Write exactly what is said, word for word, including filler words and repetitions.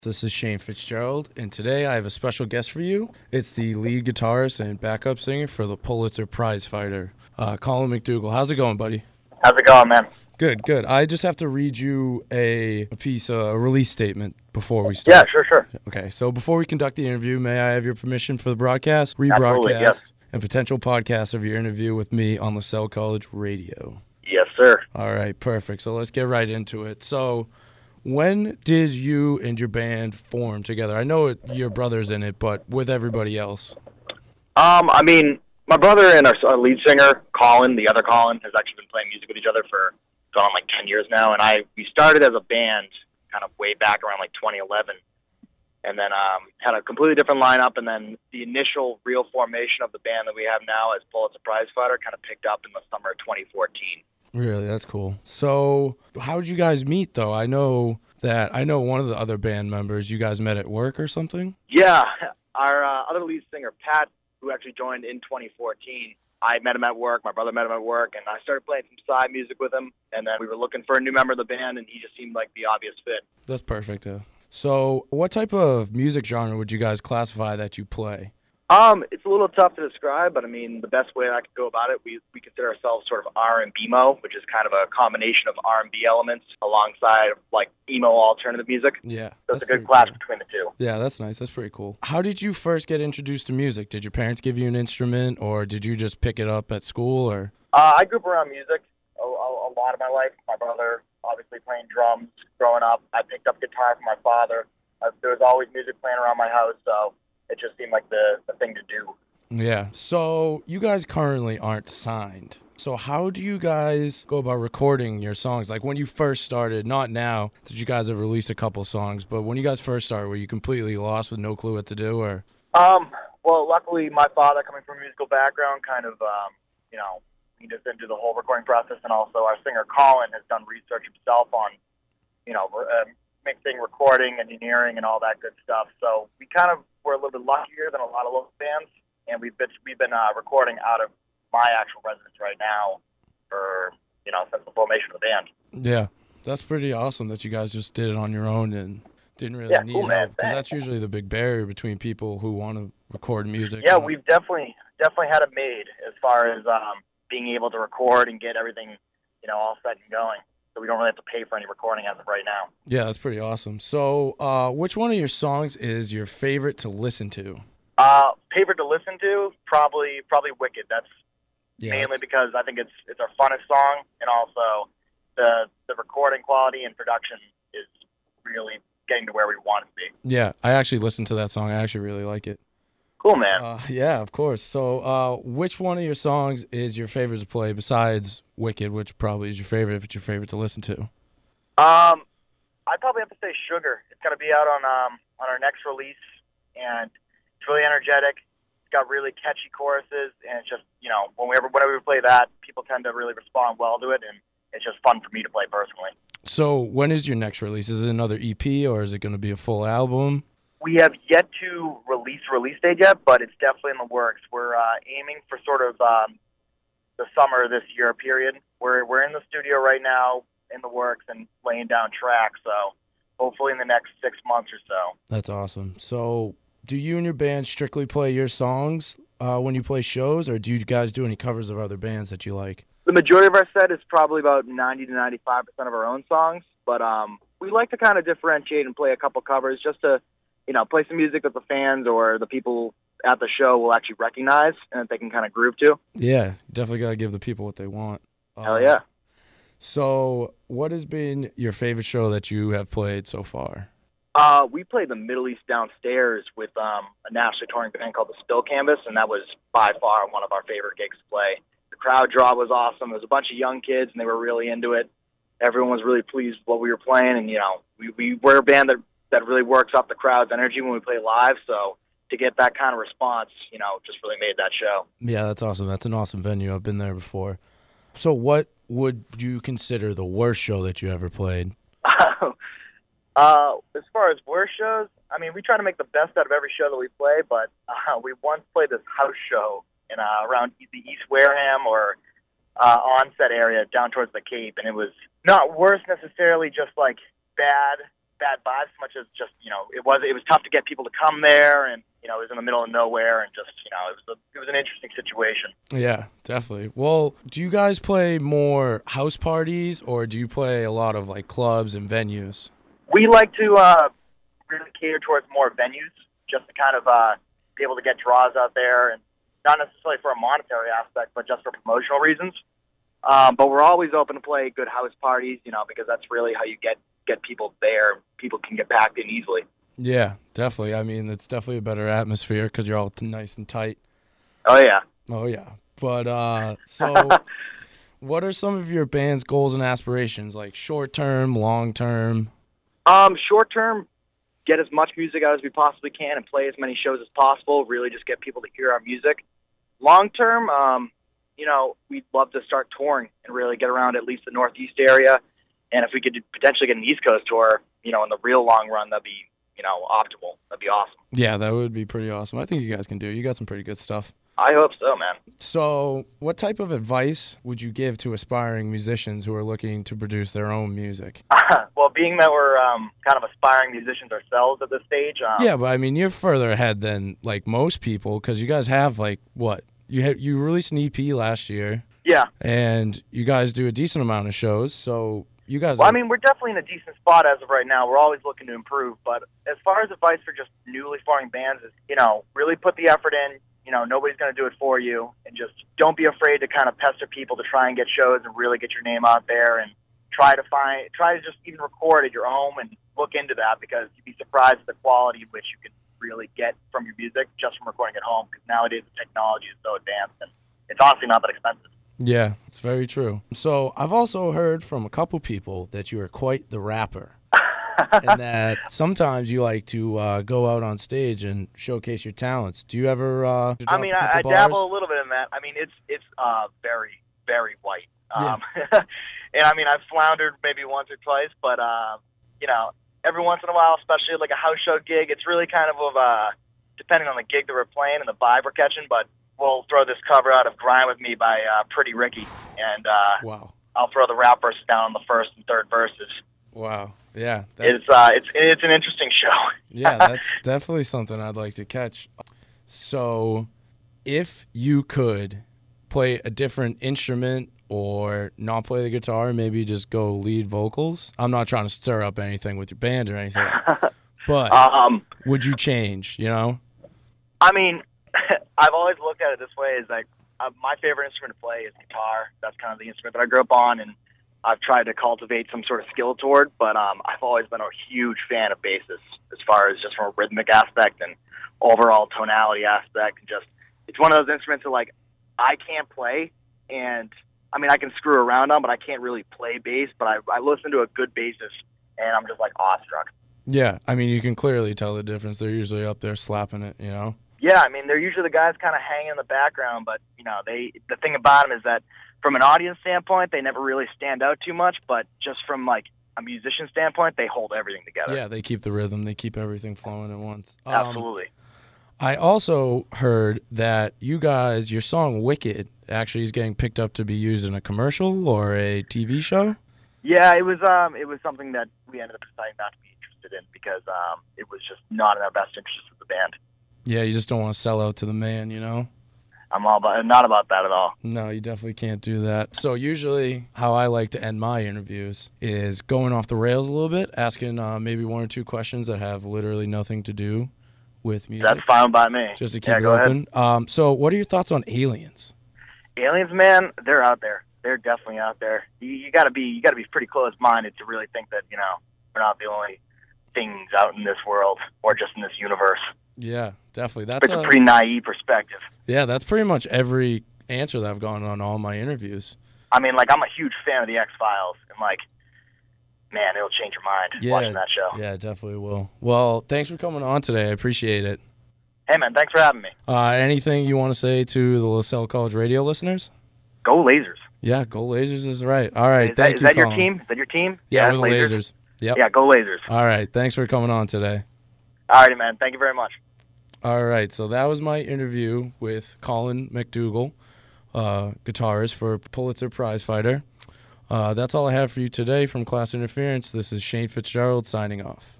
This is Shane Fitzgerald, and today I have a special guest for you. It's the lead guitarist and backup singer for the Pulitzer Prize fighter, uh, Colin McDougall. How's it going, buddy? How's it going, man? Good, good. I just have to read you a, a piece, uh, a release statement before we start. Yeah, sure, sure. Okay, so before we conduct the interview, may I have your permission for the broadcast, rebroadcast, Absolutely, yes. and potential podcast of your interview with me on LaSalle College Radio? Yes, sir. All right, perfect. So let's get right into it. So when did you and your band form together? I know it, your brother's in it, but with everybody else. Um, I mean, my brother and our, our lead singer, Colin, the other Colin, has actually been playing music with each other for going on like ten years now. And I we started as a band kind of way back around like twenty eleven. And then um, had a completely different lineup. And then the initial real formation of the band that we have now as Pulitzer Prize fighter kind of picked up in the summer of twenty fourteen. Really, that's cool. So how did you guys meet, though? I know that I know one of the other band members. You guys met at work or something? Yeah, our uh, other lead singer, Pat, who actually joined in twenty fourteen, I met him at work, my brother met him at work, and I started playing some side music with him, and then we were looking for a new member of the band, and he just seemed like the obvious fit. That's perfect. Yeah. So what type of music genre would you guys classify that you play? Um, it's a little tough to describe, but I mean, the best way I could go about it, we we consider ourselves sort of R and B-mo, which is kind of a combination of R and B elements alongside like emo alternative music. Yeah. So it's a good clash cool. between the two. Yeah, that's nice. That's pretty cool. How did you first get introduced to music? Did your parents give you an instrument, or did you just pick it up at school? Or uh, I grew up around music a, a, a lot of my life. My brother obviously playing drums growing up. I picked up guitar from my father. Uh, there was always music playing around my house, so it just seemed like the, the thing to do. Yeah. So you guys currently aren't signed. So how do you guys go about recording your songs? Like when you first started, not now that you guys have released a couple songs, but when you guys first started, were you completely lost with no clue what to do? Or Um, well, luckily my father, coming from a musical background, kind of, um, you know, lead us into the whole recording process. And also our singer Colin has done research himself on, you know, uh, mixing, recording, engineering, and all that good stuff. So we kind of were a little bit luckier than a lot of local bands, and we've been we've been uh, recording out of my actual residence right now for you know since the formation of the band. Yeah, that's pretty awesome that you guys just did it on your own and didn't really yeah, need cool, help, because that's usually the big barrier between people who want to record music. Yeah, we've definitely definitely had it made as far as um, being able to record and get everything you know all set and going. So we don't really have to pay for any recording as of right now. Yeah, that's pretty awesome. So uh, which one of your songs is your favorite to listen to? Uh, favorite to listen to? Probably probably Wicked. That's yeah, mainly that's... because I think it's it's our funnest song, and also the the recording quality and production is really getting to where we want it to be. Yeah, I actually listened to that song. I actually really like it. Cool, man. Uh, yeah, of course. So uh, which one of your songs is your favorite to play besides Wicked, which probably is your favorite if it's your favorite to listen to? Um, I'd probably have to say Sugar. It's going to be out on um on our next release, and it's really energetic. It's got really catchy choruses, and it's just, you know, whenever, whenever we play that, people tend to really respond well to it, and it's just fun for me to play personally. So when is your next release? Is it another E P, or is it going to be a full album? We have yet to release release date yet, but it's definitely in the works. We're uh, aiming for sort of um, the summer this year period. We're we're in the studio right now, in the works, and laying down tracks. So hopefully in the next six months or so. That's awesome. So do you and your band strictly play your songs uh, when you play shows, or do you guys do any covers of other bands that you like? The majority of our set is probably about ninety to ninety-five percent of our own songs, but um, we like to kind of differentiate and play a couple covers just to, you know, play some music that the fans or the people at the show will actually recognize and that they can kind of groove to. Yeah, definitely got to give the people what they want. Hell yeah. Uh, so what has been your favorite show that you have played so far? Uh, we played the Middle East Downstairs with um, a nationally touring band called the Spill Canvas, and that was by far one of our favorite gigs to play. The crowd draw was awesome. There was a bunch of young kids, and they were really into it. Everyone was really pleased with what we were playing, and, you know, we, we we're a band that that really works off the crowd's energy when we play live, so to get that kind of response, you know, just really made that show. Yeah, that's awesome. That's an awesome venue. I've been there before. So what would you consider the worst show that you ever played? uh, as far as worst shows, I mean, we try to make the best out of every show that we play, but uh, we once played this house show in uh, around the East Wareham or uh, Onset area down towards the Cape, and it was not worse necessarily, just like bad bad vibes as much as just, you know, it was it was tough to get people to come there, and, you know, it was in the middle of nowhere, and just, you know, it was a, it was an interesting situation. Yeah, definitely. Well, do you guys play more house parties, or do you play a lot of, like, clubs and venues? We like to uh, really cater towards more venues, just to kind of uh, be able to get draws out there, and not necessarily for a monetary aspect, but just for promotional reasons. Um, but we're always open to play good house parties, you know, because that's really how you get, get people there. People can get packed in easily. Yeah, definitely. I mean, it's definitely a better atmosphere because you're all t- nice and tight. Oh, yeah. Oh, yeah. But, uh, so what are some of your band's goals and aspirations, like short-term, long-term? Um, short-term, get as much music out as we possibly can and play as many shows as possible, really just get people to hear our music. Long-term, um, you know, we'd love to start touring and really get around at least the Northeast area. And if we could potentially get an East Coast tour, you know, in the real long run, that'd be, you know, optimal. That'd be awesome. Yeah, that would be pretty awesome. I think you guys can do it. You got some pretty good stuff. I hope so, man. So what type of advice would you give to aspiring musicians who are looking to produce their own music? Well, being that we're um, kind of aspiring musicians ourselves at this stage. Um, Yeah, but I mean, you're further ahead than, like, most people because you guys have, like, what? You had, you released an E P last year. Yeah. And you guys do a decent amount of shows, so you guys Well, are... I mean, we're definitely in a decent spot as of right now. We're always looking to improve. But as far as advice for just newly forming bands is, you know, really put the effort in. You know, nobody's going to do it for you. And just don't be afraid to kind of pester people to try and get shows and really get your name out there. And try to find, try to just even record at your home and look into that, because you'd be surprised at the quality in which you can really get from your music just from recording at home, because nowadays the technology is so advanced and it's honestly not that expensive. Yeah, it's very true. So I've also heard from a couple people that you are quite the rapper. And that sometimes you like to uh, go out on stage and showcase your talents. Do you ever uh, I mean, I, I dabble a little bit in that. I mean, it's it's uh, very, very white. Um, yeah. And I mean, I've floundered maybe once or twice, but, uh, you know, every once in a while, especially like a house show gig, it's really kind of, of uh, depending on the gig that we're playing and the vibe we're catching, but we'll throw this cover out of Grind With Me by uh, Pretty Ricky, and uh, wow. I'll throw the rap verses down on the first and third verses. Wow. Yeah. That's... It's, uh, it's, it's an interesting show. Yeah, that's definitely something I'd like to catch. So if you could play a different instrument or not play the guitar, maybe just go lead vocals. I'm not trying to stir up anything with your band or anything, but um, would you change, you know? I mean, I've always looked at it this way, is like, uh, my favorite instrument to play is guitar. That's kind of the instrument that I grew up on, and I've tried to cultivate some sort of skill toward, but um, I've always been a huge fan of basses as far as just from a rhythmic aspect and overall tonality aspect. And just, it's one of those instruments that, like, I can't play, and I mean, I can screw around on, but I can't really play bass. But I, I listen to a good bassist, and I'm just like awestruck. Yeah, I mean, you can clearly tell the difference. They're usually up there slapping it, you know? Yeah, I mean, they're usually the guys kind of hanging in the background, but, you know, they the thing about them is that from an audience standpoint, they never really stand out too much, but just from, like, a musician standpoint, they hold everything together. Yeah, they keep the rhythm. They keep everything flowing at once. Absolutely. Um, I also heard that you guys, your song Wicked, actually is getting picked up to be used in a commercial or a T V show? Yeah, it was um, it was something that we ended up deciding not to be interested in because um, it was just not in our best interest of the band. Yeah, you just don't want to sell out to the man, you know? I'm all about not about that at all. No, you definitely can't do that. So usually how I like to end my interviews is going off the rails a little bit, asking uh, maybe one or two questions that have literally nothing to do with music. That's fine by me. Just to keep yeah, it go open. Um, so what are your thoughts on aliens? Aliens, man, they're out there. They're definitely out there. You, you gotta be you gotta be pretty close-minded to really think that, you know, we're not the only things out in this world or just in this universe. Yeah, definitely. That's it's a, a pretty naive perspective. Yeah, that's pretty much every answer that I've gotten on all my interviews. I mean, like, I'm a huge fan of the X-Files, and, like, man, it'll change your mind yeah, watching that show. Yeah, it definitely will. Well, thanks for coming on today. I appreciate it. Hey, man, thanks for having me. Uh, anything you want to say to the LaSalle College radio listeners? Go Lasers. Yeah, go Lasers is right. All right, is thank that, you, Is that your Colin. team? Is that your team? Yeah, yeah we're the Lasers. Lasers. Yep. Yeah, go Lasers. All right, thanks for coming on today. All righty, man. Thank you very much. All right, so that was my interview with Colin McDougall, uh, guitarist for Pulitzer Prize fighter. Uh, that's all I have for you today from Class Interference. This is Shane Fitzgerald signing off.